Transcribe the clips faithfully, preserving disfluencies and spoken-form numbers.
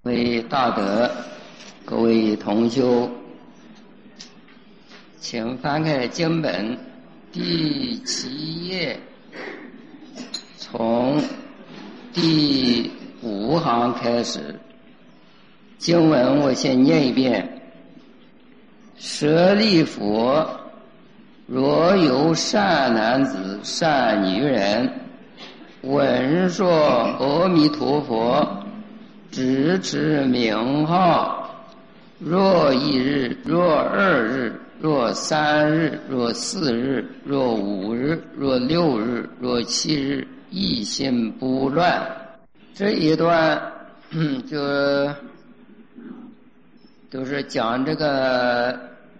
各位大德，各位同修，请翻开经本第七页，从第五行开始。经文我先念一遍：舍利弗，若有善男子、善女人，闻说阿弥陀佛，只持名号，若一日，若二日，若三日，若四日，若五日，若六日，若七日，一心不乱。这一段就都是讲这个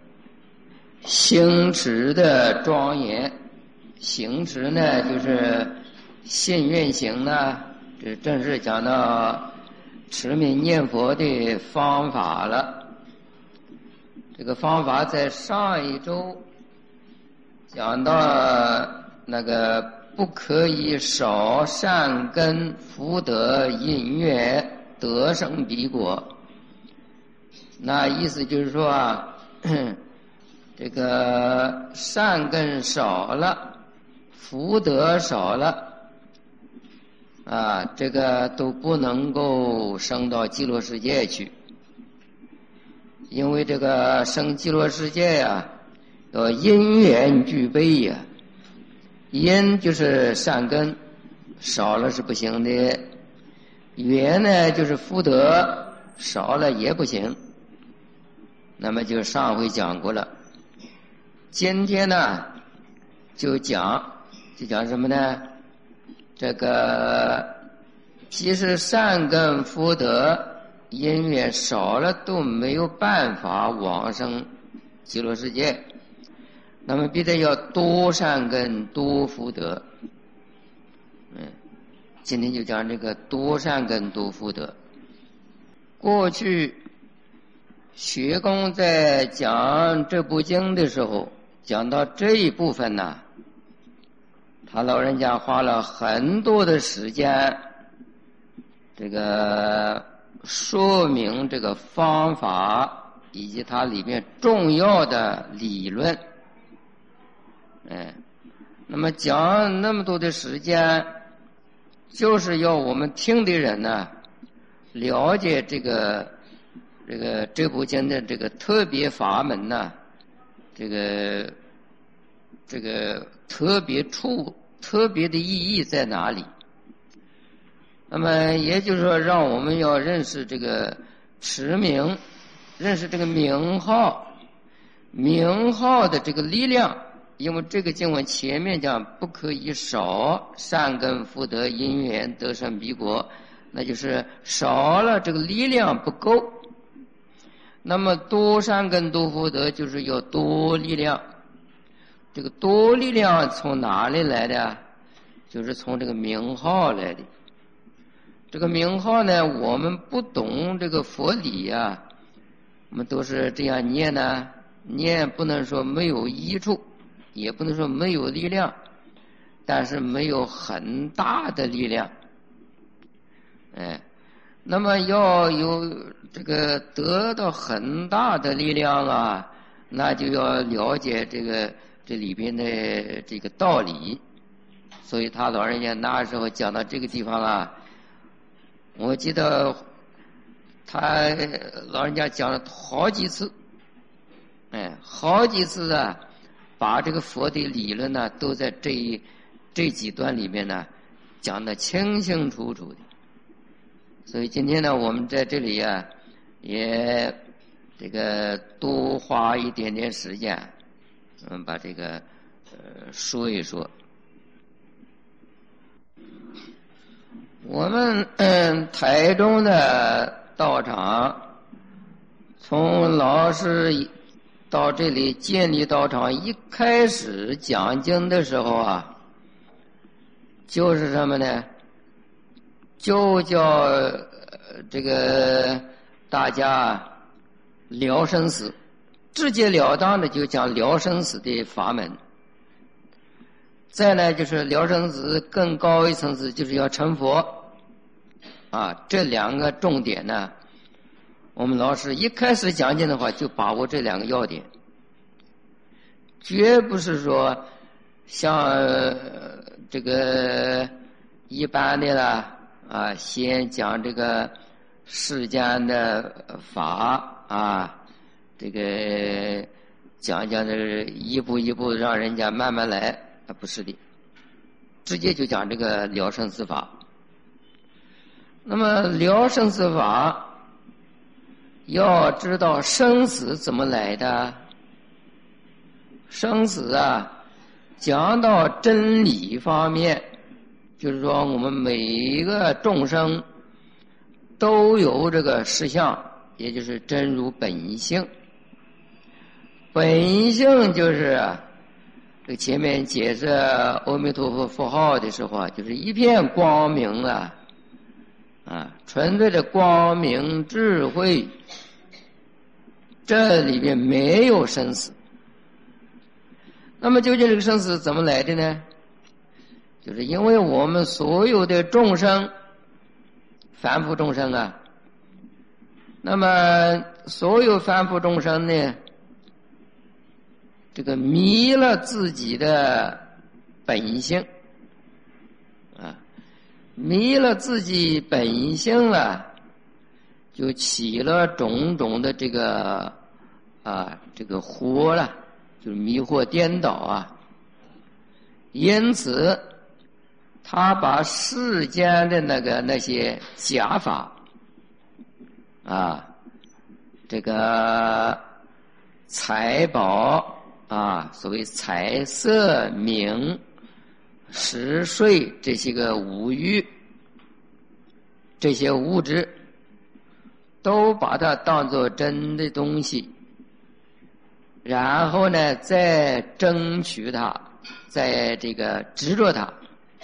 行持的庄严。行持呢，就是信愿行呢，这正是讲到持名念佛的方法了。这个方法在上一周讲到那个不可以少善根福德因缘得生彼果。那意思就是说啊，这个善根少了，福德少了啊，这个都不能够升到极乐世界去。因为这个升极乐世界呀、啊，要因缘具备呀、啊。因就是善根，少了是不行的；缘呢就是福德，少了也不行。那么就上回讲过了。今天呢，就讲就讲什么呢？这个即使善根福德因缘少了，都没有办法往生极乐世界。那么必得要多善根多福德。嗯，今天就讲这个多善根多福德。过去学公在讲这部经的时候，讲到这一部分呢，他老人家花了很多的时间，这个说明这个方法以及它里面重要的理论。哎，那么讲那么多的时间，就是要我们听的人呢，了解这个这个这部经的这个特别法门呢，这个这个特别处特别的意义在哪里？那么也就是说，让我们要认识这个持名，认识这个名号，名号的这个力量。因为这个经文前面讲不可以少善根福德因缘得生彼果，那就是少了这个力量不够。那么多善根多福德就是要多力量。这个多力量从哪里来的？就是从这个名号来的。这个名号呢，我们不懂这个佛理啊，我们都是这样念呢，念不能说没有益处，也不能说没有力量，但是没有很大的力量。哎，那么要有这个得到很大的力量啊，那就要了解这个这里边的这个道理。所以他老人家那时候讲到这个地方啊，我记得他老人家讲了好几次，哎，好几次啊，把这个佛的理论呢，都在这一这几段里面呢，讲得清清楚楚的。所以今天呢，我们在这里啊，也这个多花一点点时间，嗯，把这个呃说一说。我们嗯台中的道场，从老师到这里建立道场，一开始讲经的时候啊，就是什么呢？就叫、呃、这个大家了生死，直截了当的就讲了生死的法门。再来就是了生死更高一层次，就是要成佛啊。这两个重点呢， 我们老师一开始讲经的话，就把握这两个要点，绝不是说像这个一般的啦啊，先讲这个世间的法啊，这个讲讲这一步一步让人家慢慢来，啊，不是的，直接就讲这个了生死法。那么了生死法，要知道生死怎么来的。生死啊，讲到真理方面，就是说我们每一个众生都有这个实相，也就是真如本性。本性就是这个前面解释阿弥陀佛佛号的时候啊，就是一片光明了啊，纯粹的光明智慧，这里边没有生死。那么究竟这个生死怎么来的呢？就是因为我们所有的众生，凡夫众生啊，那么所有凡夫众生呢，这个迷了自己的本性啊，迷了自己本性了，就起了种种的这个啊这个惑了，就是迷惑颠倒啊。因此他把世间的那个那些假法啊，这个财宝啊，所谓财色名食睡这些个五欲，这些物质都把它当作真的东西，然后呢再争取它，再这个执着它。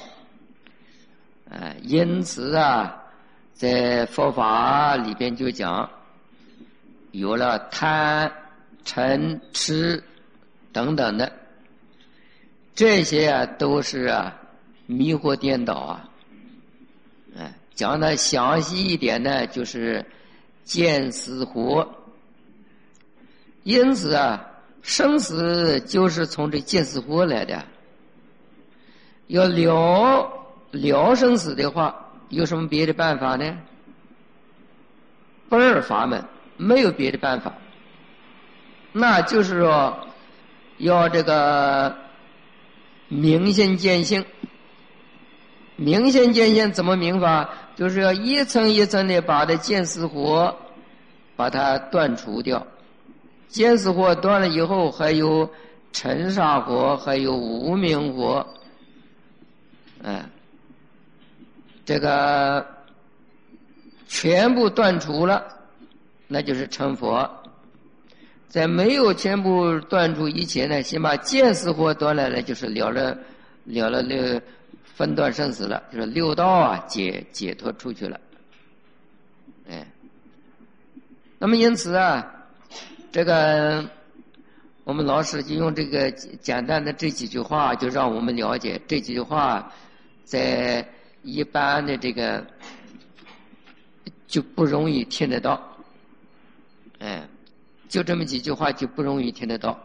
呃，因此啊，在佛法里边就讲，有了贪嗔痴等等的，这些啊都是啊迷惑颠倒啊。哎，讲的详细一点呢，就是见死活。因此啊，生死就是从这见死活来的。要了了生死的话，有什么别的办法呢？不二法门，没有别的办法。那就是说，要这个明心见性。明心见性怎么明法？就是要一层一层的把这见死活把它断除掉。见死活断了以后，还有尘沙火，还有无明火，哎，这个全部断除了，那就是成佛。在没有全部断除以前呢，先把见死活断了呢，就是了了了了六分断生死了，就是六道啊解解脱出去了。哎，那么因此啊，这个我们老师就用这个简单的这几句话，就让我们了解这几句话在一般的这个就不容易听得到。哎，就这么几句话就不容易听得到。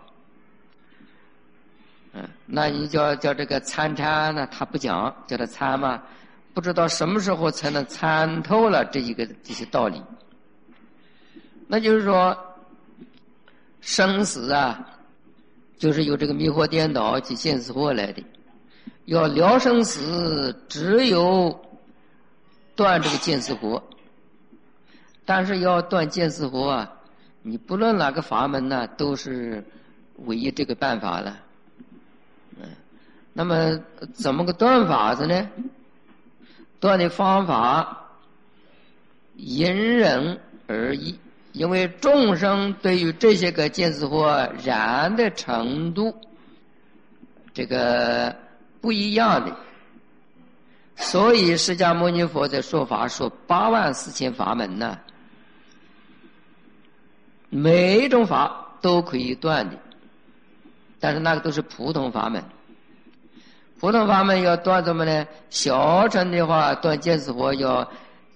嗯，那你叫叫这个参禅呢，他不讲，叫他参嘛，不知道什么时候才能参透了这一个这些道理。那就是说，生死啊，就是由这个迷惑颠倒及见死活来的。要了生死，只有断这个见死活。但是要断见死活啊，你不论哪个法门呢，都是唯一这个办法了。嗯，那么怎么个断法子呢？断的方法因人而异，因为众生对于这些个见死活染的程度，这个不一样的，所以释迦牟尼佛在说法说八万四千法门呢，每一种法都可以断的，但是那个都是普通法门。普通法门要断什么呢？小乘的话断见死活要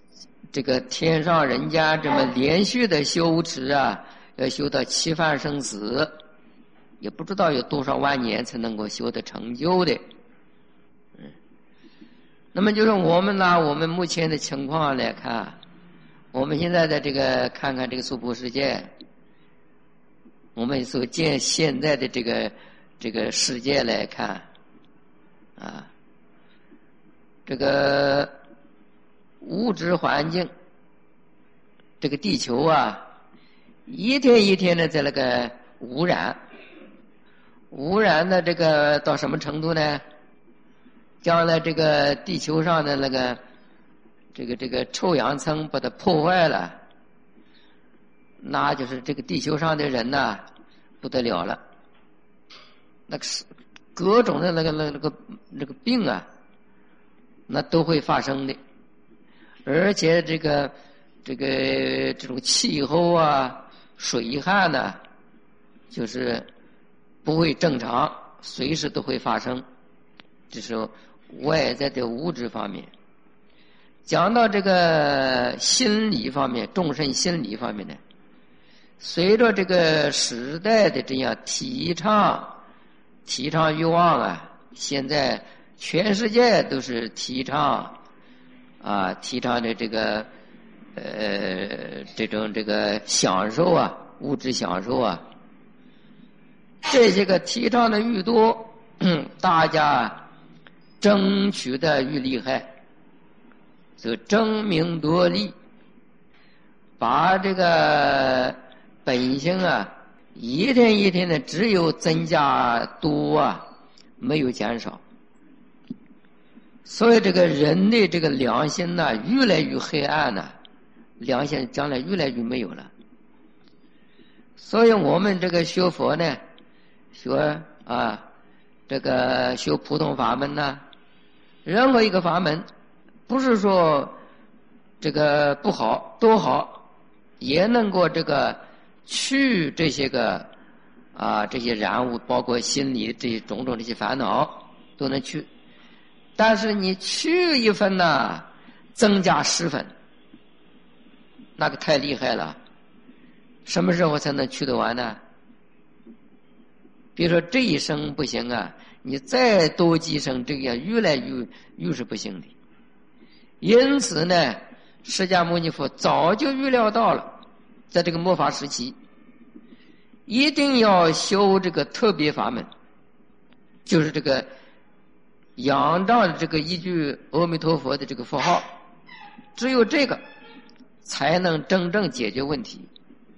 这个天上人间这么连续的修持啊，要修到七犯生死，也不知道有多少万年才能够修得成就的。嗯，那么就是我们呢，我们目前的情况来看，我们现在的这个看看这个娑婆世界，我们所见现在的这个这个世界来看，啊，这个物质环境，这个地球啊，一天一天的在那个污染，污染的这个到什么程度呢？将来这个地球上的那个这个这个臭氧层把它破坏了，那就是这个地球上的人呐不得了了，那个是各种的那个那个那个那个病啊，那都会发生的。而且这个这个这种气候啊、水旱呢、啊，就是不会正常，随时都会发生。这是外在的物质方面。讲到这个心理方面，众生心理方面呢，随着这个时代的这样提倡提倡欲望啊，现在全世界都是提倡啊，提倡的这个呃这种这个享受啊，物质享受啊，这些个提倡的愈多，大家争取的愈厉害，就争名夺利，把这个本性啊一天一天的只有增加多啊，没有减少。所以这个人的这个良心呢、啊、越来越黑暗了、啊，良心将来越来越没有了。所以我们这个学佛呢，学啊这个修普通法门呢，任何一个法门不是说这个不好多好，也能够这个去这些个啊这些染污，包括心理这些种种这些烦恼都能去。但是你去一分呢，增加十分，那个太厉害了。什么时候才能去得完呢？比如说这一生不行啊，你再多几生，这个越来越越是不行的。因此呢，释迦牟尼佛早就预料到了，在这个末法时期，一定要修这个特别法门，就是这个仰仗这个一句阿弥陀佛的这个佛号，只有这个才能真正解决问题。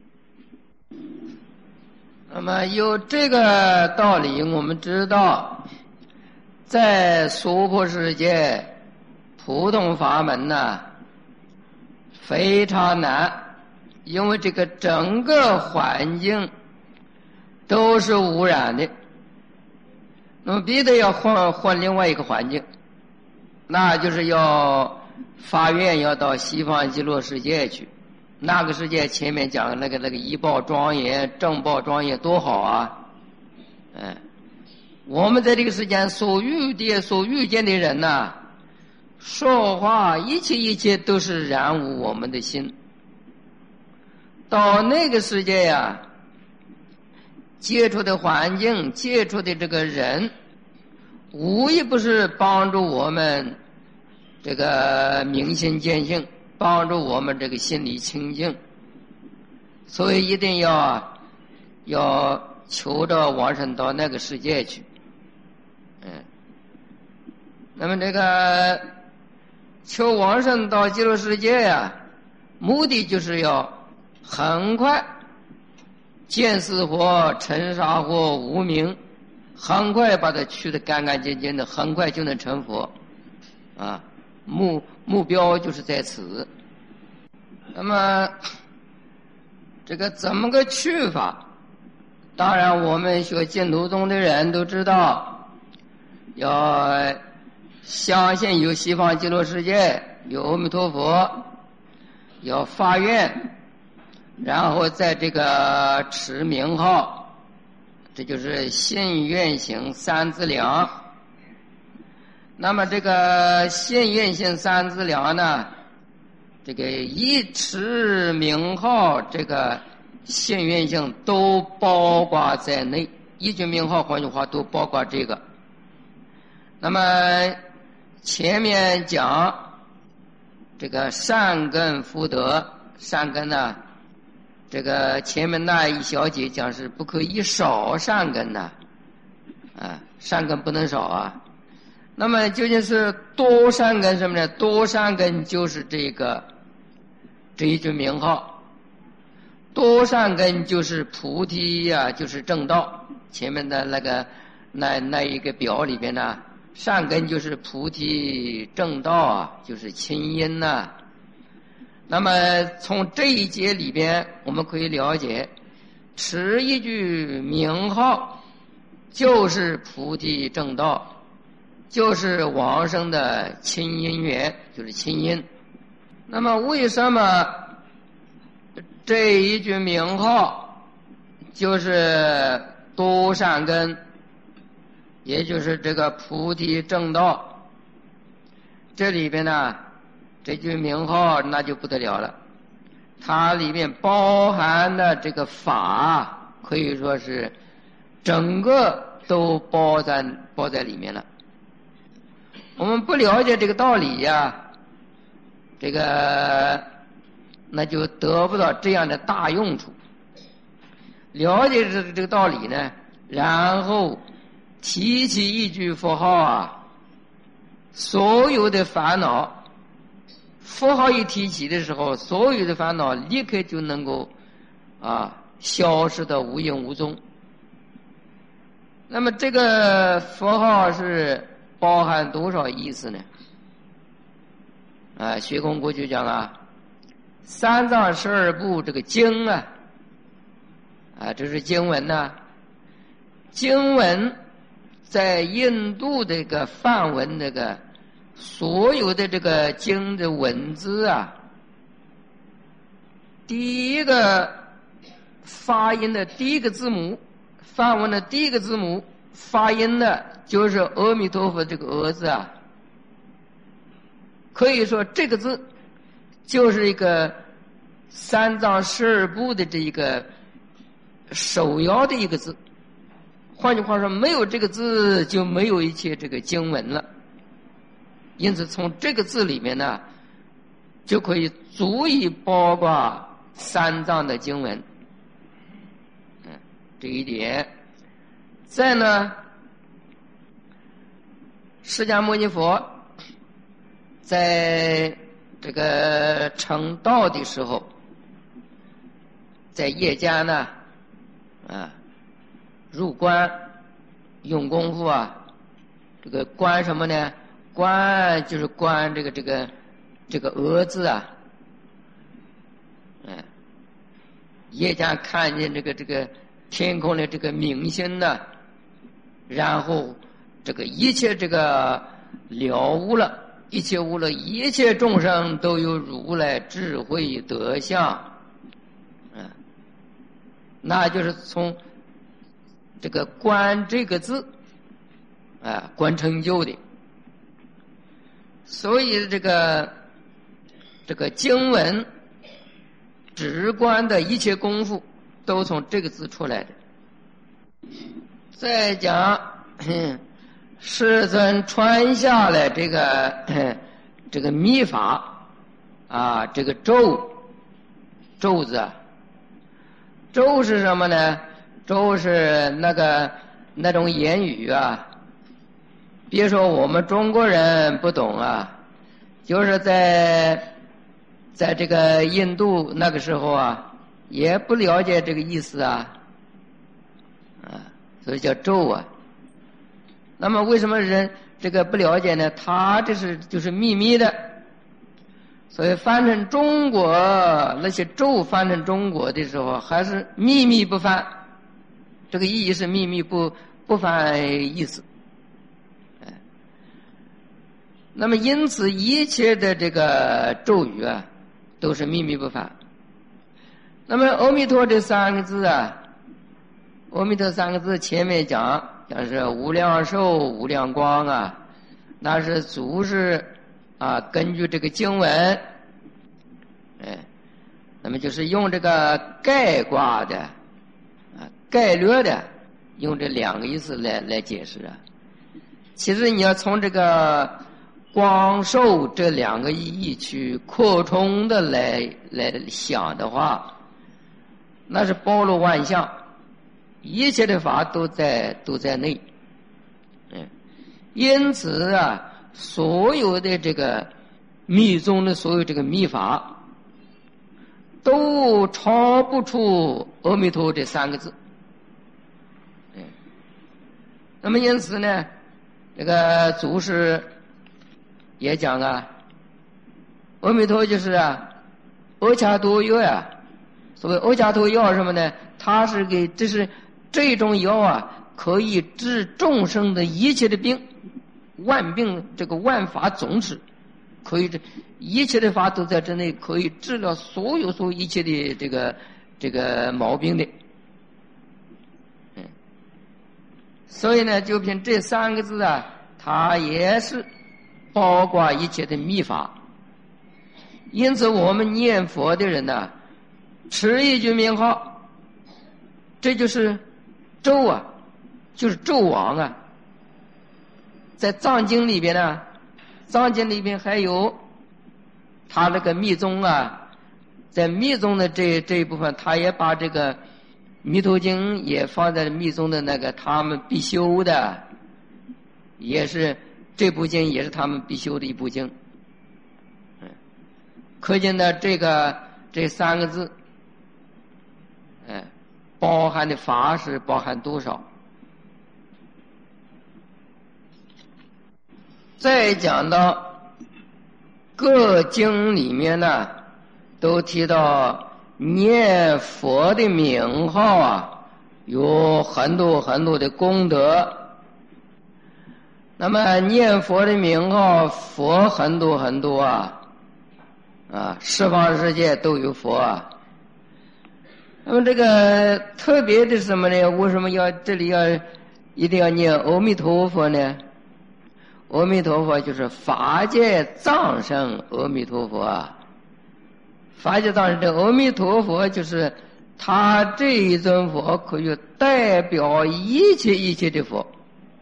那么有这个道理，我们知道在娑婆世界普通法门呢非常难，因为这个整个环境都是污染的，那么必得要换换另外一个环境，那就是要发愿要到西方极乐世界去。那个世界前面讲的那个那个一报庄严正报庄严多好啊！嗯，我们在这个世间所遇的所遇见的人呐、啊，说话一切一切都是染污我们的心。到那个世界呀、啊，接触的环境接触的这个人，无一不是帮助我们这个明心见性，帮助我们这个心理清净。所以一定要要求着往生到那个世界去。嗯，那么这个求往生到极乐世界呀、啊，目的就是要很快见死火、尘沙火、无明，很快把它去得干干净净的，很快就能成佛啊！目目标就是在此。那么这个怎么个去法？当然我们学净土宗的人都知道，要相信有西方极乐世界，有阿弥陀佛，要发愿，然后在这个持名号，这就是信愿行三资粮。那么这个信愿行三资粮呢， 这个一持名号这个信愿性都包括在内，一句名号换句话都包括这个。那么前面讲这个善根福德，善根呢，这个前面那一小节讲是不可以少善根的，啊，善根不能少啊。那么究竟是多善根什么呢？多善根就是这个这一句名号，多善根就是菩提呀、啊，就是正道。前面的那个那那一个表里边呢，善根就是菩提正道啊，就是清音呐、啊。那么从这一节里边，我们可以了解，持一句名号就是菩提正道，就是往生的清音缘，就是清音。那么为什么这一句名号就是多善根，也就是这个菩提正道？这里边呢，这句名号那就不得了了，它里面包含的这个法可以说是整个都包在包在里面了。我们不了解这个道理呀、啊，这个那就得不到这样的大用处。了解这个这个道理呢，然后提起一句佛号啊，所有的烦恼，佛号一提起的时候，所有的烦恼立刻就能够啊消失的无影无踪。那么这个佛号是包含多少意思呢？啊，学空过去讲啊，三藏十二部这个经啊，啊，这是经文呐、啊。经文在印度这个梵文这个所有的这个经的文字啊，第一个发音的第一个字母，梵文的第一个字母发音的就是阿弥陀佛这个阿字啊。可以说这个字就是一个三藏十二部的这一个首要的一个字。换句话说，没有这个字就没有一切这个经文了。因此从这个字里面呢，就可以足以包括三藏的经文。嗯，这一点。再呢，释迦牟尼佛在这个成道的时候，在夜间呢，啊，入关用功夫啊，这个观什么呢？观就是观这个这个这个额字啊，嗯，夜间看见这个这个天空的这个明星呢，然后这个一切这个了悟了，一切悟了，一切众生都有如来智慧德相，嗯，那就是从这个观这个字啊，观成就的。所以这个这个经文直观的一切功夫都从这个字出来的。再讲世尊传下来这个这个密法啊，这个咒咒字啊，咒是什么呢？咒是那个那种言语啊，别说我们中国人不懂啊，就是在在这个印度那个时候啊，也不了解这个意思啊，啊，所以叫咒啊。那么为什么人这个不了解呢？他这是就是秘密的，所以翻成中国那些咒翻成中国的时候，还是秘密不翻，这个意义是秘密不不翻意思。那么因此一切的这个咒语啊，都是秘密不翻。那么阿弥陀这三个字啊，阿弥陀三个字前面讲讲是无量寿无量光啊，那是祖师啊根据这个经文哎，那么就是用这个概括的啊概略的，用这两个意思来来解释啊。其实你要从这个光受这两个意义去扩充的来来想的话，那是包罗万象，一切的法都在都在内。嗯，因此啊，所有的这个密宗的所有这个密法，都超不出阿弥陀这三个字。嗯，那么因此呢，这个祖师也讲啊，阿弥陀就是啊，阿伽多药呀。所谓阿伽多药什么呢？它是给这是这种药啊，可以治众生的一切的病，万病这个万法总治，可以这一切的法都在这内，可以治疗所有所有一切的这个这个毛病的。嗯，所以呢，就凭这三个字啊，它也是包括一切的密法。因此，我们念佛的人呢，持一句名号，这就是咒啊，就是咒王啊。在藏经里边呢，藏经里边还有他那个密宗啊，在密宗的这这一部分，他也把这个弥陀经也放在密宗的那个他们必修的，也是这部经也是他们必修的一部经。嗯，可见呢，这个这三个字，哎，包含的法是包含多少？再讲到各经里面呢，都提到念佛的名号啊，有很多很多的功德。那么念佛的名号，佛很多很多啊，啊，十方世界都有佛啊。那么这个特别的是什么呢？为什么要这里要一定要念阿弥陀佛呢？阿弥陀佛就是法界藏身阿弥陀佛啊，法界藏身这阿弥陀佛就是他这一尊佛可以代表一切一切的佛，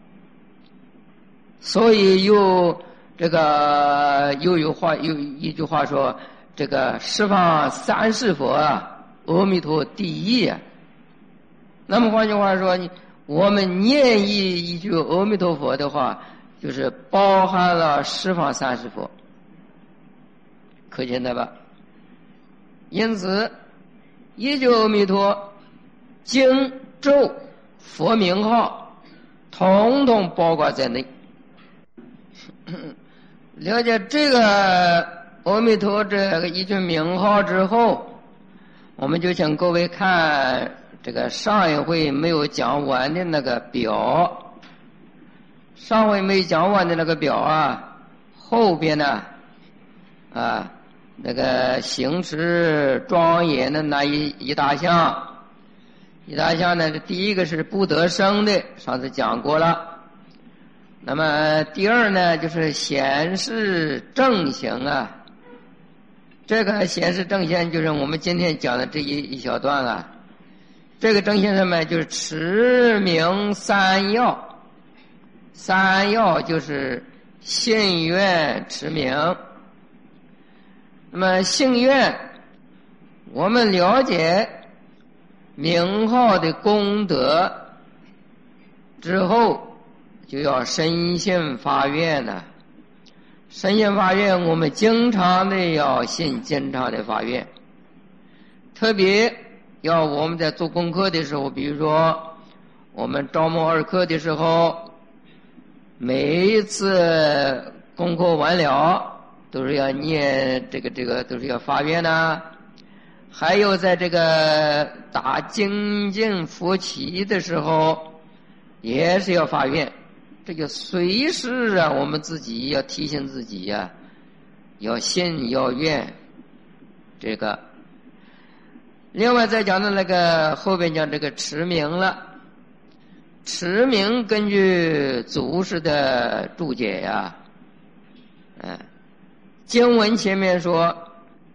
所以又这个又有话又一句话说，这个十方三世佛啊，阿弥陀第一啊。那么换句话说，我们念一一句阿弥陀佛的话，就是包含了十方三世佛，可见的吧？因此，一句阿弥陀，经咒佛名号，统统包括在内。了解这个阿弥陀这个一句名号之后，我们就请各位看这个上一回没有讲完的那个表。上回没讲完的那个表啊，后边呢，啊，那个行持庄严的那一一大项，一大项呢，这第一个是不得生的，上次讲过了。那么第二呢，就是显示正行啊。这个显示正行就是我们今天讲的这一一小段啊。这个正行什么？就是持名三要。三要就是信愿持名。那么信愿，我们了解名号的功德之后，就要深信发愿了。深信发愿，我们经常的要信经常的发愿，特别要我们在做功课的时候，比如说我们招募二课的时候，每一次功课完了，都是要念这个这个，都是要发愿的。还有在这个打精进佛旗的时候，也是要发愿。这个随时啊，我们自己要提醒自己呀、啊，要信要愿。这个，另外再讲的那个后边讲这个持名了。持名根据祖师的注解呀、啊，嗯，经文前面说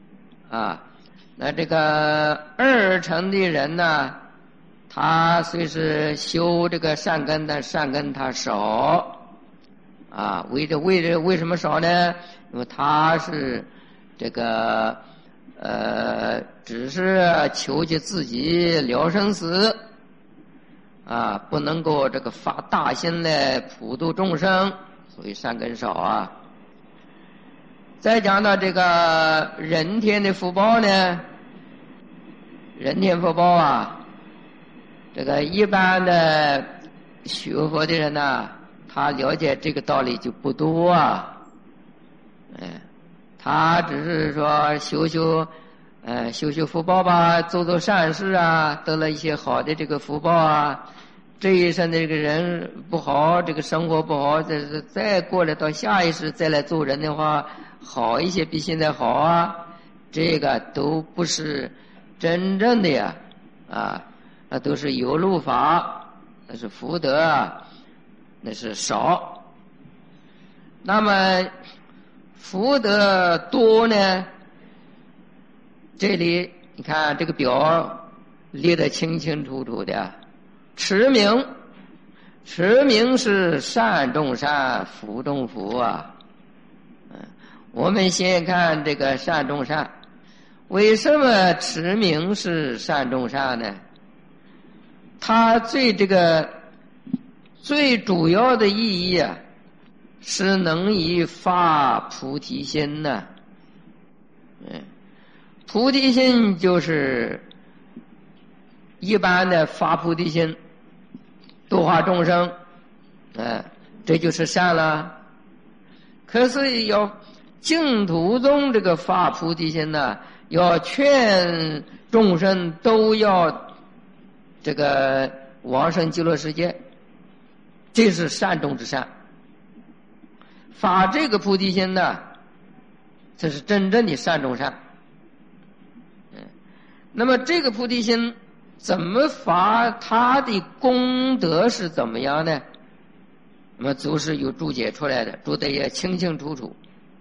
啊。那这个二乘的人呢，他虽是修这个善根，但善根他少啊。为这为这为什么少呢？因为他是这个呃，只是求取自己了生死啊，不能够这个发大心来普度众生，所以善根少啊。再讲到这个人天的福报呢，人天福报啊，这个一般的学佛的人呢、啊，他了解这个道理就不多啊。嗯，他只是说修修，呃，修修福报吧，做做善事啊，得了一些好的这个福报啊。这一生的这个人不好，这个生活不好，再再过来到下一世再来做人的话，好一些，比现在好啊。这个都不是真正的呀，啊，那都是有漏法，那是福德啊，那是少。那么福德多呢？这里你看这个表列得清清楚楚的。持名，持名是善种善，福种福啊。嗯，我们先看这个善种善。为什么持名是善种善呢？它最这个最主要的意义啊，是能以发菩提心呢。嗯，菩提心就是一般的发菩提心，度化众生，哎，这就是善了。可是要净土宗这个发菩提心呢，要劝众生都要这个往生极乐世界，这是善中之善。发这个菩提心呢，这是真正的善中善。嗯，那么这个菩提心怎么发，它的功德是怎么样呢？那么祖师有注解出来的，注得也清清楚楚。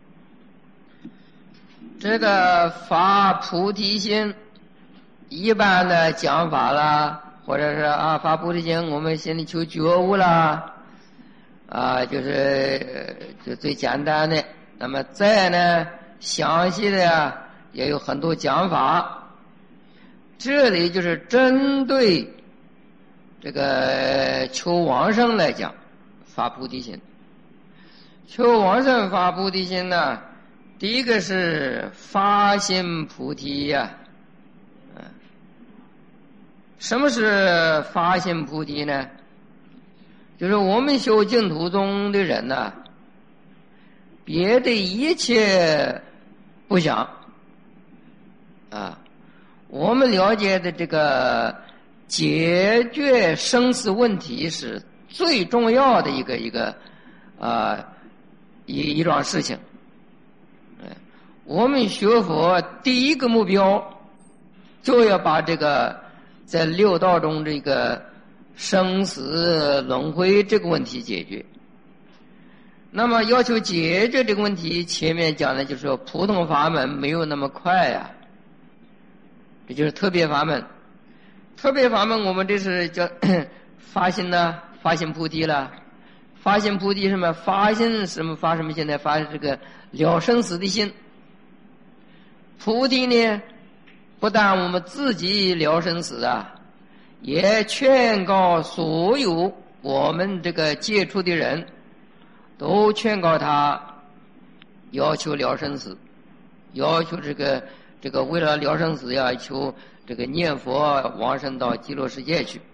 这个发菩提心，一般的讲法啦，或者是啊发菩提心，我们心里求觉悟啦，啊就是就最简单的。那么再呢，详细的呀也有很多讲法。这里就是针对这个求往生来讲，发菩提心。求往生发菩提心呢，第一个是发心菩提呀、啊。嗯，什么是发心菩提呢？就是我们修净土宗的人呢、啊，别的一切不想啊。我们了解的这个解决生死问题是最重要的一个一个啊一一桩事情。嗯，我们学佛第一个目标就要把这个在六道中这个生死轮回这个问题解决。那么要求解决这个问题，前面讲的就是说普通法门没有那么快呀、啊。这就是特别法门。特别法门我们这是叫发心呢，发心菩提了。发心菩提什么？发心什么？发什么心呢？发这个了生死的心。菩提呢，不但我们自己了生死啊，也劝告所有我们这个接触的人，都劝告他要求了生死，要求这个这个为了了生死要求这个念佛往生到极乐世界去。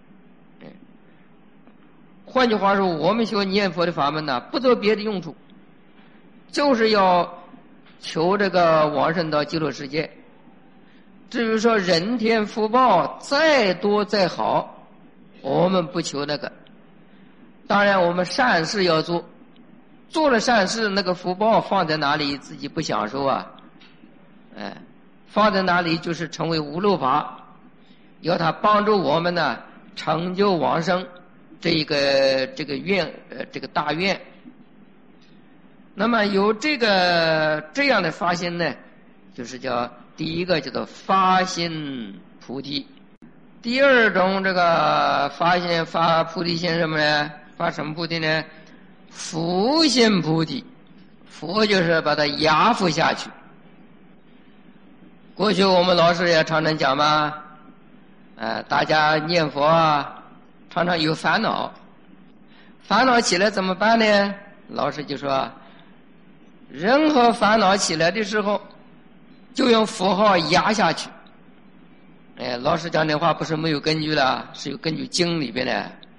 换句话说，我们学念佛的法门呢，不做别的用处，就是要求这个往生到极乐世界。至于说人天福报再多再好，我们不求那个。当然我们善事要做，做了善事，那个福报放在哪里自己不享受啊？哎，放在哪里就是成为无漏法，要他帮助我们呢成就往生这一个这个愿呃这个大愿。那么有这个这样的发心呢，就是叫第一个叫做发心菩提，第二种这个发心发菩提心什么呢？发什么菩提呢？伏心菩提，伏就是把它压伏下去。过去我们老师也常常讲嘛，呃，大家念佛啊，常常有烦恼，烦恼起来怎么办呢？老师就说，任何烦恼起来的时候，就用符号压下去。哎，老师讲的话不是没有根据的，是有根据经里边的。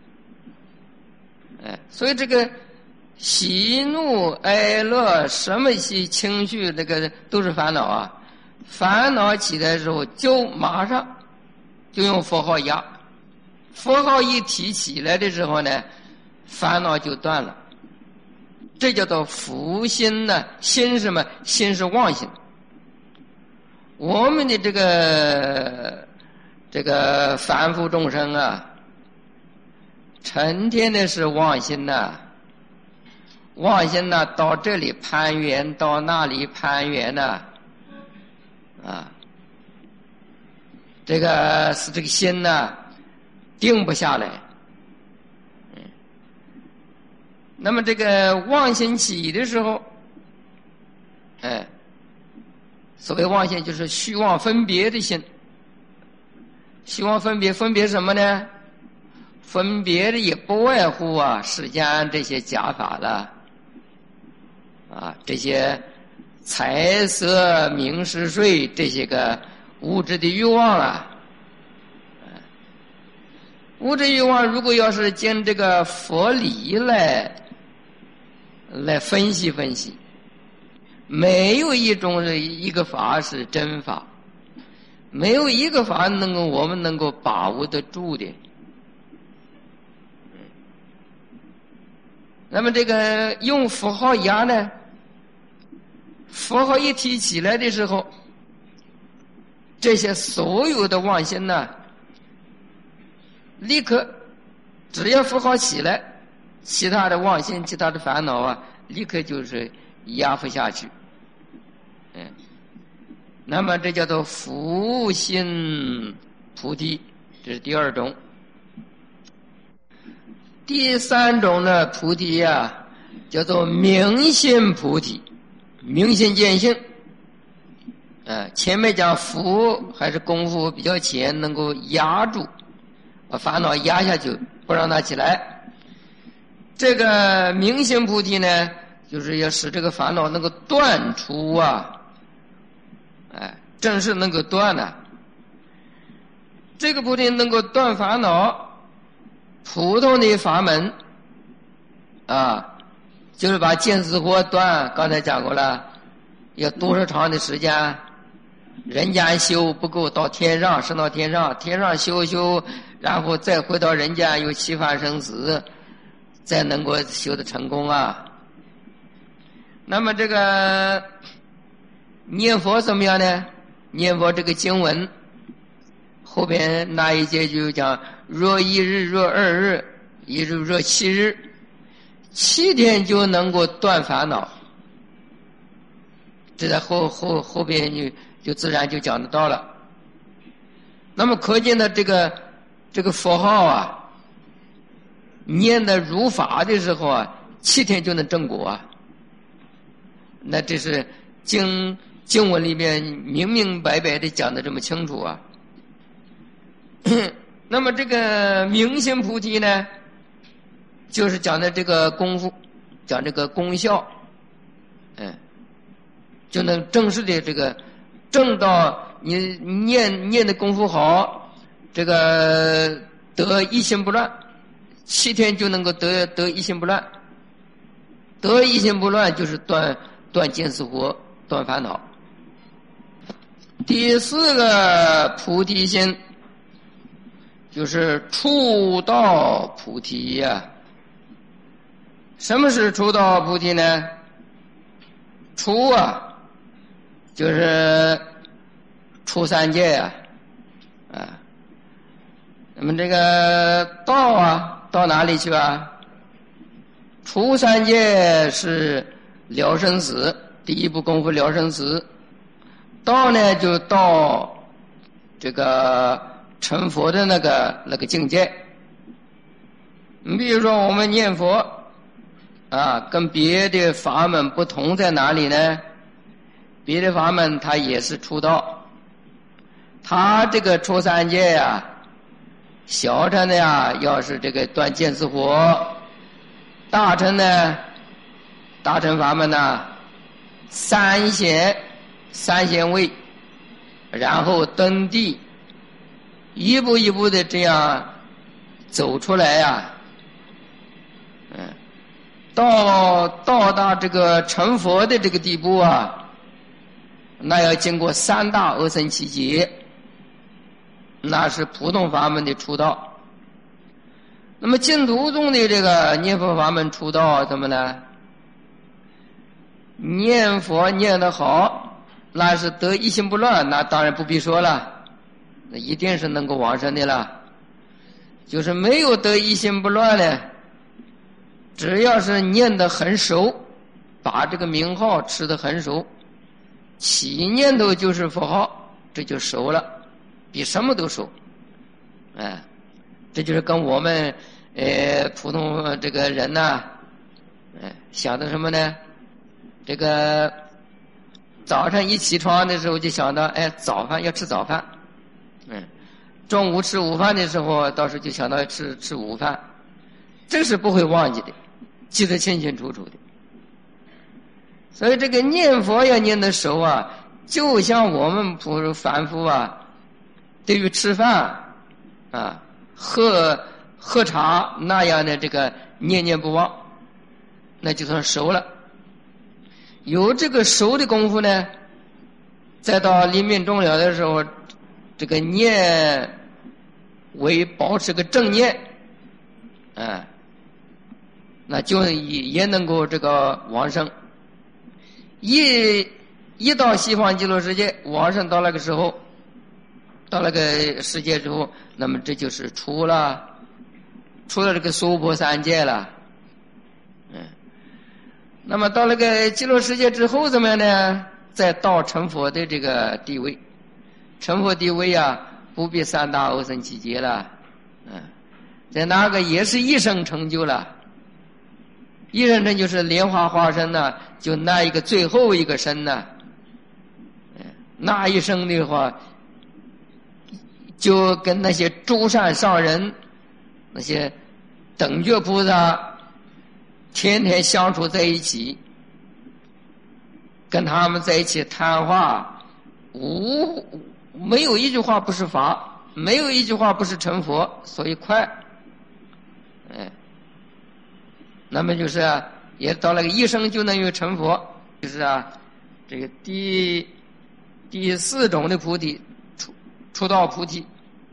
哎，所以这个喜怒哀乐什么些情绪，这个都是烦恼啊。烦恼起来的时候，就马上就用佛号压，佛号一提起来的时候呢，烦恼就断了。这叫做伏心呢。心是什么？心是妄心。我们的这个这个凡夫众生啊，成天的是妄心呐、啊，妄心呐、啊，到这里攀缘，到那里攀缘呐、啊。啊，这个是这个心呢，定不下来。嗯，那么这个妄心起的时候，哎，所谓妄心就是虚妄分别的心。虚妄分别，分别什么呢？分别的也不外乎啊，世间这些假法了，啊，这些。财色名食睡这些个物质的欲望啊，物质欲望如果要是经这个佛理来来分析分析，没有一种一个法是真法，没有一个法能够我们能够把握得住的。那么这个用符号压呢？佛号一提起来的时候，这些所有的妄心呢，立刻只要符号起来，其他的妄心、其他的烦恼啊，立刻就是压伏下去。嗯，那么这叫做伏心菩提，这是第二种。第三种呢，菩提啊，叫做明心菩提。明心见性，呃，前面讲伏还是功夫比较浅，能够压住，把烦恼压下去，不让它起来。这个明心菩提呢，就是要使这个烦恼能够断除啊，哎，正是能够断的、啊。这个菩提能够断烦恼，普通的法门啊。就是把见思惑断，刚才讲过了，要多少长的时间？人间修不够，到天上升到天上，天上修修，然后再回到人间，又七番生死，再能够修得成功啊。那么这个念佛怎么样呢？念佛这个经文后边那一节就讲：若一日，若二日，一日若七日。七天就能够断烦恼，这在后后后边就就自然就讲得到了。那么可见的这个这个佛号啊，念的如法的时候啊，七天就能正果啊。那这是经经文里面明明白白的讲的这么清楚啊。那么这个明心菩提呢？就是讲的这个功夫，讲这个功效，嗯，就能正式的这个正到你念念的功夫好，这个得一心不乱，七天就能够得得一心不乱，得一心不乱就是断断见思惑，断烦恼。第四个菩提心，就是触道菩提呀、啊。什么是出道菩提呢？出啊，就是出三界呀、啊，啊，那么这个道啊，到哪里去啊？出三界是了生死，第一步功夫了生死； 到呢就到这个成佛的那个那个境界。你比如说我们念佛啊，跟别的法门不同在哪里呢？别的法门它也是出道，它这个出三界呀，小乘的呀要是这个断见思惑，大乘呢，大乘法门呢三贤三贤位，然后登地，一步一步的这样走出来呀，嗯，到到达这个成佛的这个地步啊，那要经过三大阿僧祇劫，那是普通法门的出道。那么净土宗的这个念佛法门出道怎么呢？念佛念得好，那是得一心不乱，那当然不必说了，那一定是能够往生的了。就是没有得一心不乱呢，只要是念得很熟，把这个名号吃得很熟，起念头就是佛号，这就熟了，比什么都熟。哎，这就是跟我们呃普通这个人呐，哎想的什么呢？这个早上一起床的时候就想到，哎，早饭要吃早饭，嗯，中午吃午饭的时候，到时候就想到吃吃午饭，这是不会忘记的，记得清清楚楚的。所以这个念佛要念得熟啊，就像我们普通凡夫啊，对于吃饭啊、喝喝茶那样的这个念念不忘，那就算熟了。有这个熟的功夫呢，再到临命终了的时候，这个念为保持个正念，啊，那就也也能够这个往生。一一到西方极乐世界，往生到那个时候，到那个世界之后，那么这就是出了出了这个娑婆三界了，嗯。那么到那个极乐世界之后怎么样呢？再到成佛的这个地位，成佛地位啊，不必三大阿僧祇劫了，嗯，在那个也是一生成就了。一生成就是莲花化身呢、啊，就那一个最后一个身呢、啊，嗯，那一生的话，就跟那些诸善上人、那些等觉菩萨。天天相处在一起，跟他们在一起谈话，无没有一句话不是法，没有一句话不是成佛，所以快。哎，那么就是啊，也到了个一生就能有成佛，就是啊，这个第第四种的菩提，出出道菩提，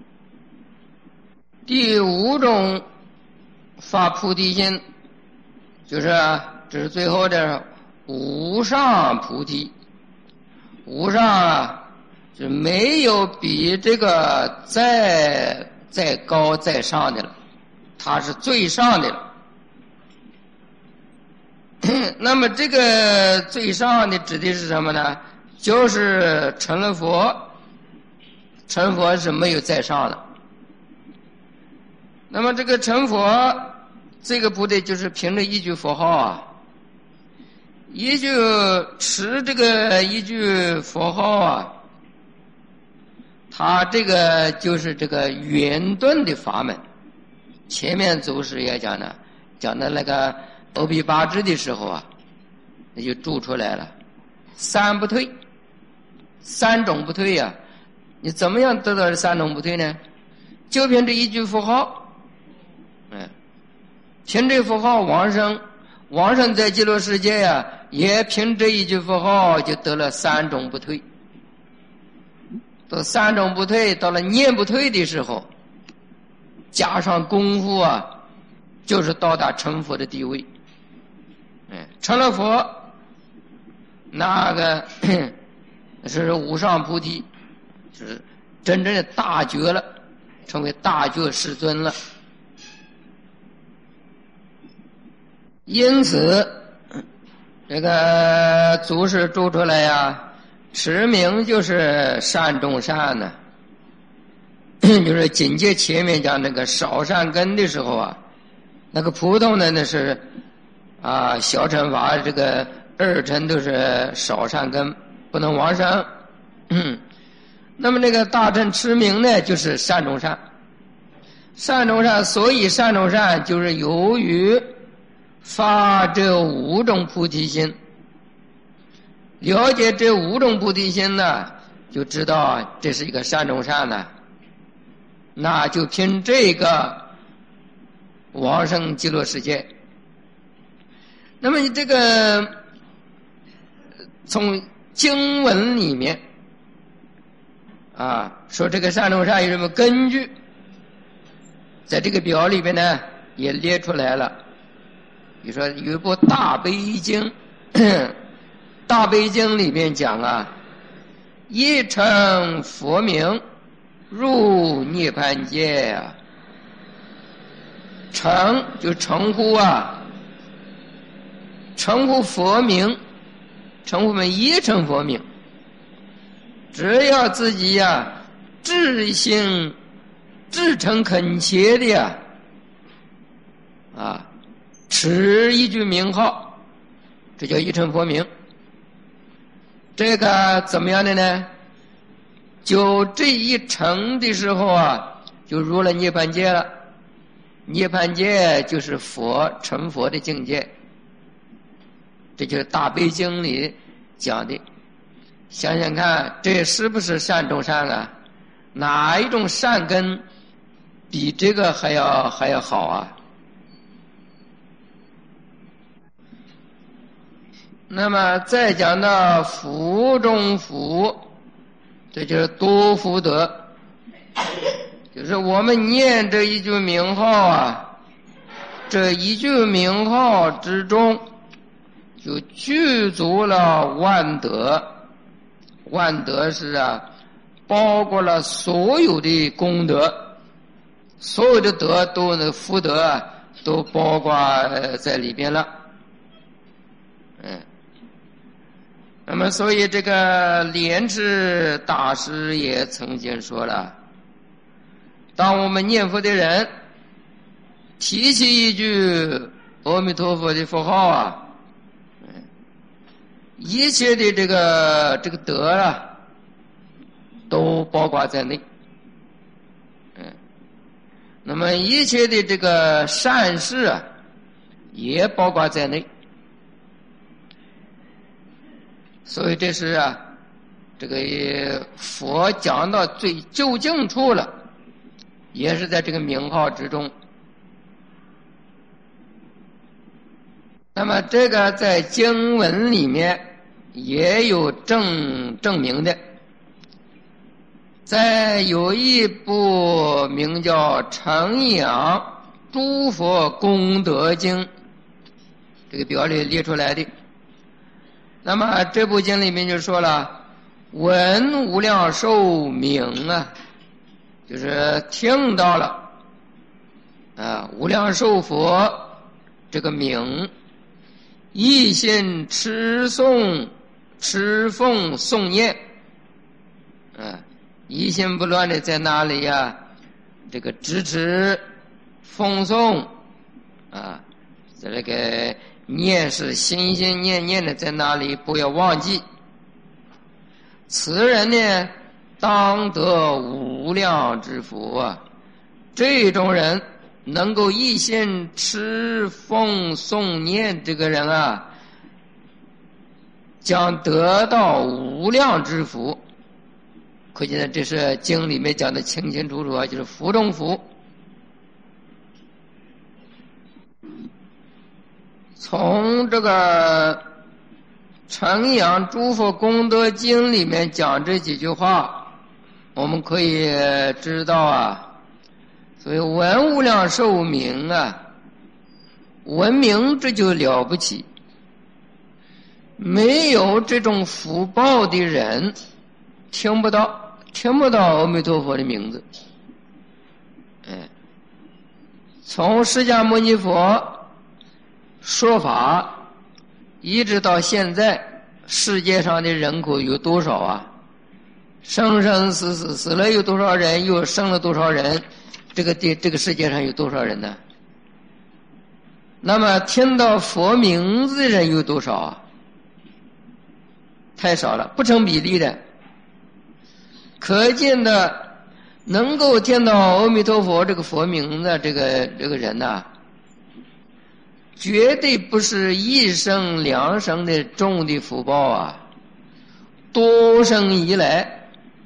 第五种发菩提心。就是这是最后的无上菩提，无上啊，就没有比这个再再高再上的了，它是最上的了。那么这个最上的指的是什么呢？就是成了佛，成佛是没有再上的。那么这个成佛。这个菩提就是凭着一句佛号啊，一句持这个一句佛号啊，它这个就是这个圆顿的法门。前面祖师也讲的，讲的那个欧毗八支的时候啊，那就注出来了，三不退，三种不退呀、啊。你怎么样得到这三种不退呢？就凭这一句佛号，嗯。凭这佛号往生，往生在极乐世界呀、啊，也凭这一句佛号就得了三种不退。到三种不退，到了念不退的时候，加上功夫啊，就是到达成佛的地位。嗯，成了佛，那个是无上菩提，就是真正的大觉了，成为大觉世尊了。因此，这个祖师注出来呀， 持名就是善种善呢、啊，就是紧接前面讲那个少善根的时候啊，那个普通的那是啊小乘法，这个二乘都是少善根，不能往生。嗯，那么那个大乘持名呢，就是善种善。善种善，所以善种善就是由于发这五种菩提心，了解这五种菩提心呢，就知道这是一个善种善呢，那就凭这个往生极乐世界。那么这个从经文里面啊说这个善种善有什么根据，在这个表里边呢也列出来了。比如说有一部大悲经，大悲经里面讲啊，一称佛名入涅槃界啊，称就称呼啊，称呼佛名，称呼我们一称佛名，只要自己呀、啊、至心至诚恳切的呀啊持一句名号，这叫一称佛名。这个怎么样的呢？就这一称的时候啊，就入了涅槃界了。涅槃界就是佛成佛的境界，这就是大悲经里讲的。想想看，这是不是善种善啊？哪一种善根比这个还要还要好啊？那么再讲到福中福，这就是多福德，就是我们念这一句名号啊，这一句名号之中就具足了万德。万德是啊，包括了所有的功德，所有的德都那福德啊都包括在里边了。嗯，那么所以这个莲池大师也曾经说了，当我们念佛的人提起一句阿弥陀佛的佛号啊，一切的这个这个德啊都包括在内。嗯，那么一切的这个善事啊也包括在内。所以这是啊这个佛讲到最究竟处了，也是在这个名号之中。那么这个在经文里面也有证证明的，在有一部名叫《承养诸佛功德经》这个表里列出来的。那么这部经里面就说了，闻无量寿名啊，就是听到了啊无量寿佛这个名，一心持诵持奉诵念啊，一心不乱的在那里呀、啊、这个支持奉诵啊，在这个念是心心念念的在那里，不要忘记。此人呢当得无量之福啊，这种人能够一心持奉诵念，这个人啊将得到无量之福。可见这是经里面讲的清清楚楚啊，就是福中福。从这个《承养诸佛功德经》里面讲这几句话，我们可以知道啊，所以闻无量寿名啊，闻名这就了不起。没有这种福报的人，听不到听不到阿弥陀佛的名字。哎，从释迦牟尼佛说法一直到现在世界上的人口有多少啊？生生死死，死了有多少人？又生了多少人？这个这这个世界上有多少人呢？那么听到佛名字的人有多少啊？太少了，不成比例的。可见的，能够听到阿弥陀佛这个佛名的这个这个人呐、啊，绝对不是一生两生的种的福报啊，多生以来，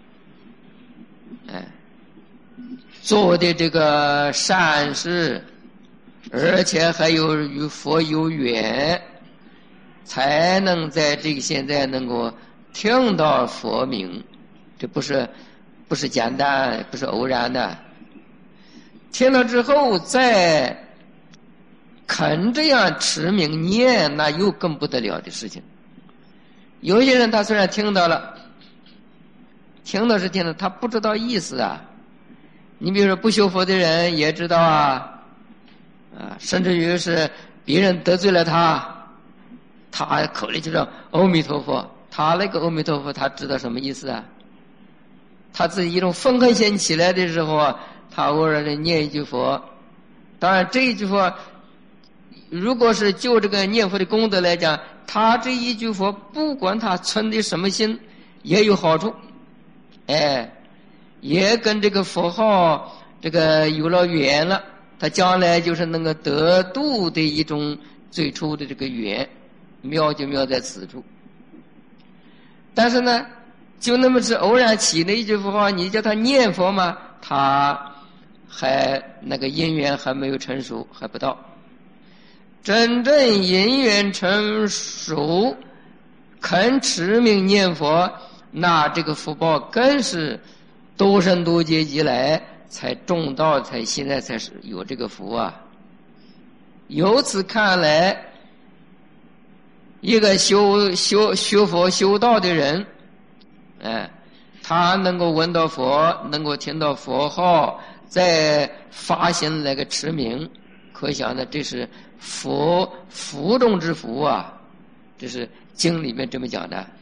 哎，做的这个善事，而且还有与佛有缘，才能在这个现在能够听到佛名，这不是不是简单，不是偶然的。听了之后再肯这样持名念，那又更不得了的事情。有些人他虽然听到了，听到是听到，他不知道意思啊。你比如说不修佛的人也知道啊，啊，甚至于是别人得罪了他，他口里就说阿弥陀佛，他那个阿弥陀佛他知道什么意思啊？他自己一种愤恨心起来的时候啊，他偶尔的念一句佛。当然这一句佛，如果是就这个念佛的功德来讲，他这一句佛不管他存的什么心也有好处，哎，也跟这个佛号这个有了缘了，他将来就是能够得度的一种最初的这个缘，妙就妙在此处。但是呢，就那么是偶然起的一句佛号，你叫他念佛嘛，他还那个因缘还没有成熟，还不到。真正因缘成熟，肯持名念佛，那这个福报更是多生多劫以来才种到，才现在才是有这个福啊。由此看来，一个修修学佛修道的人，哎，他能够闻到佛，能够听到佛号，再发心那个持名，可想呢，这是佛福中之福啊，这是经里面这么讲的。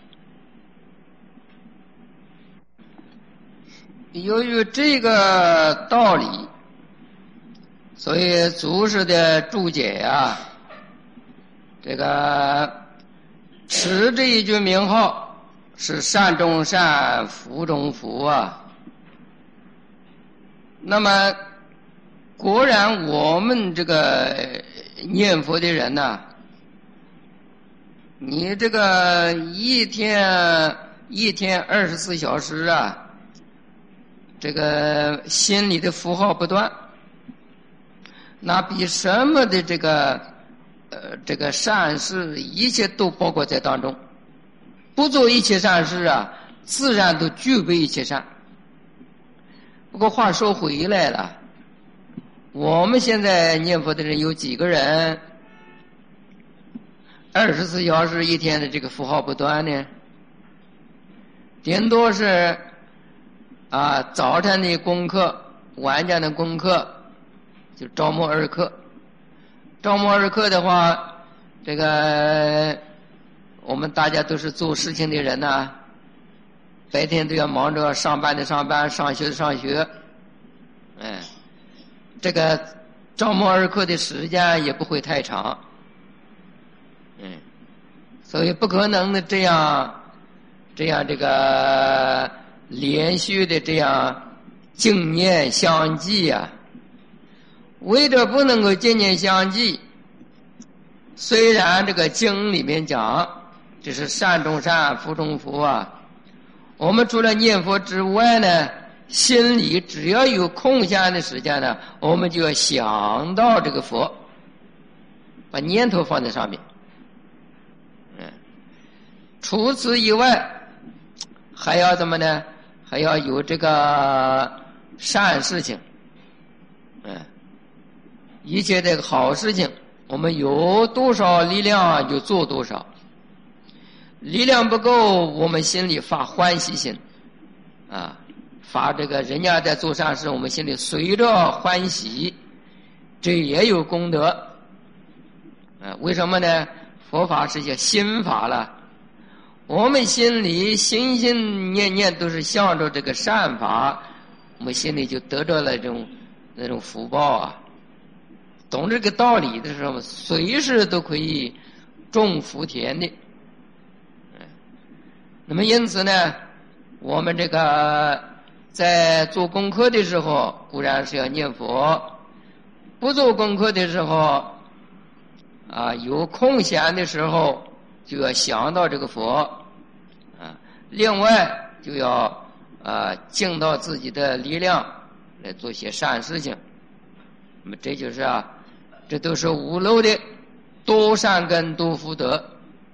由于这个道理，所以祖师的注解啊，这个持这一句名号是善中善，福中福啊。那么果然我们这个念佛的人呐、啊，你这个一天一天二十四小时啊，这个心里的符号不断，那比什么的这个呃这个善事一切都包括在当中。不做一切善事啊，自然都具备一切善。不过话说回来了，我们现在念佛的人有几个人二十四小时一天的这个符号不断呢？顶多是啊，早晨的功课，晚间的功课，就朝暮二课。朝暮二课的话，这个我们大家都是做事情的人呐、啊，白天都要忙着上班的上班，上学的上学，哎，这个朝暮二课的时间也不会太长，嗯，所以不可能的这样这样这个连续的这样经念相继啊。为着不能够经念相继，虽然这个经里面讲这是善中善，福中福啊，我们除了念佛之外呢，心里只要有空闲的时间呢，我们就要想到这个佛，把念头放在上面。嗯，除此以外还要怎么呢？还要有这个善事情。嗯，一切这个好事情，我们有多少力量就做多少。力量不够，我们心里发欢喜心，啊，发这个人家在做善事，我们心里随着欢喜，这也有功德。啊，为什么呢？佛法是一些心法了。 我们心里心心念念都是向着这个善法，我们心里就得着了这种那种福报啊。懂这个道理的时候，随时都可以种福田的。那么因此呢，我们这个在做功课的时候固然是要念佛，不做功课的时候啊，有空闲的时候就要想到这个佛啊，另外就要啊尽到自己的力量来做些善事情。那么这就是啊，这都是五漏的多善根多福德。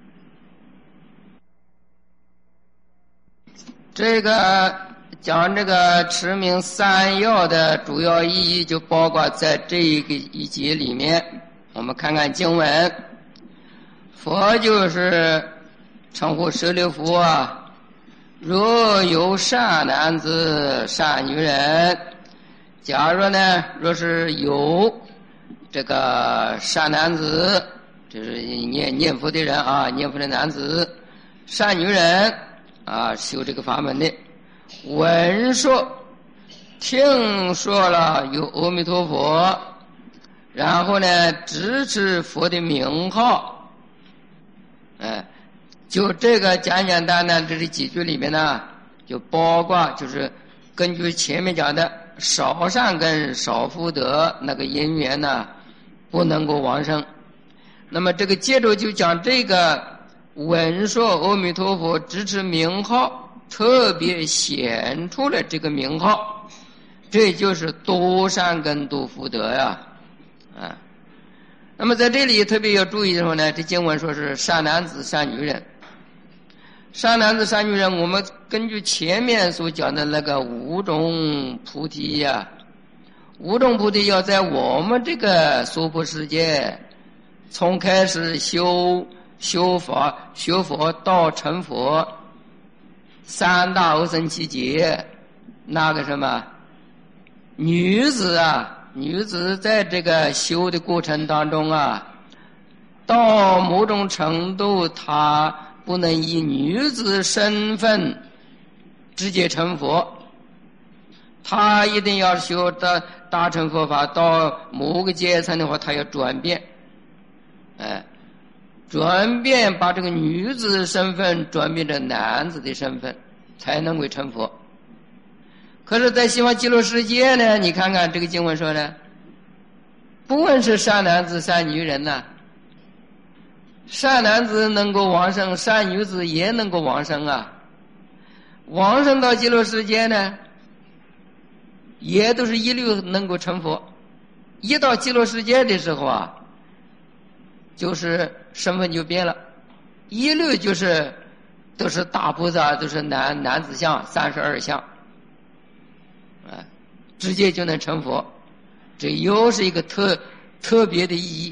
这个讲这个持名三要的主要意义就包括在这一个一节里面。我们看看经文，佛就是称呼舍利弗啊，若有善男子善女人，假如呢若是有这个善男子，就是念念佛的人啊，念佛的男子，善女人啊，修这个法门的，闻说听说了有阿弥陀佛，然后呢支持佛的名号，哎，就这个简简单单这几句里面呢，就包括就是根据前面讲的少善根少福德那个因缘呢不能够往生。那么这个接着就讲这个闻说阿弥陀佛支持名号，特别显出了这个名号，这就是多善根多福德呀啊。那么在这里特别要注意的时候呢，这经文说是善男子善女人，善男子善女人，我们根据前面所讲的那个五种菩提呀、啊，五种菩提要在我们这个娑婆世界从开始修修佛学佛到成佛，三大阿僧祇劫，那个什么女子啊，女子在这个修的过程当中啊，到某种程度她不能以女子身份直接成佛，她一定要修的大乘佛法，到某个阶层的话她要转变，哎，转变把这个女子身份转变成男子的身份，才能够成佛。可是在西方极乐世界呢，你看看这个经文说呢，不论是善男子善女人呢、啊，善男子能够往生，善女子也能够往生啊。往生到极乐世界呢，也都是一律能够成佛。一到极乐世界的时候啊，就是身份就变了，一律就是都是大菩萨，都是男男子相三十二相，啊，直接就能成佛。这又是一个特特别的意义。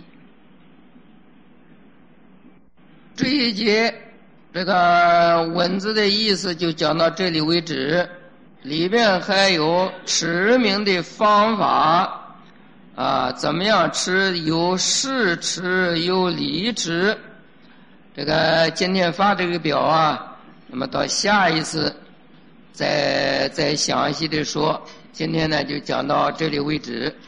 这一节这个文字的意思就讲到这里为止，里面还有持名的方法啊，怎么样持，有事持有理持。这个今天发这个表啊，那么到下一次再再详细的说，今天呢就讲到这里为止。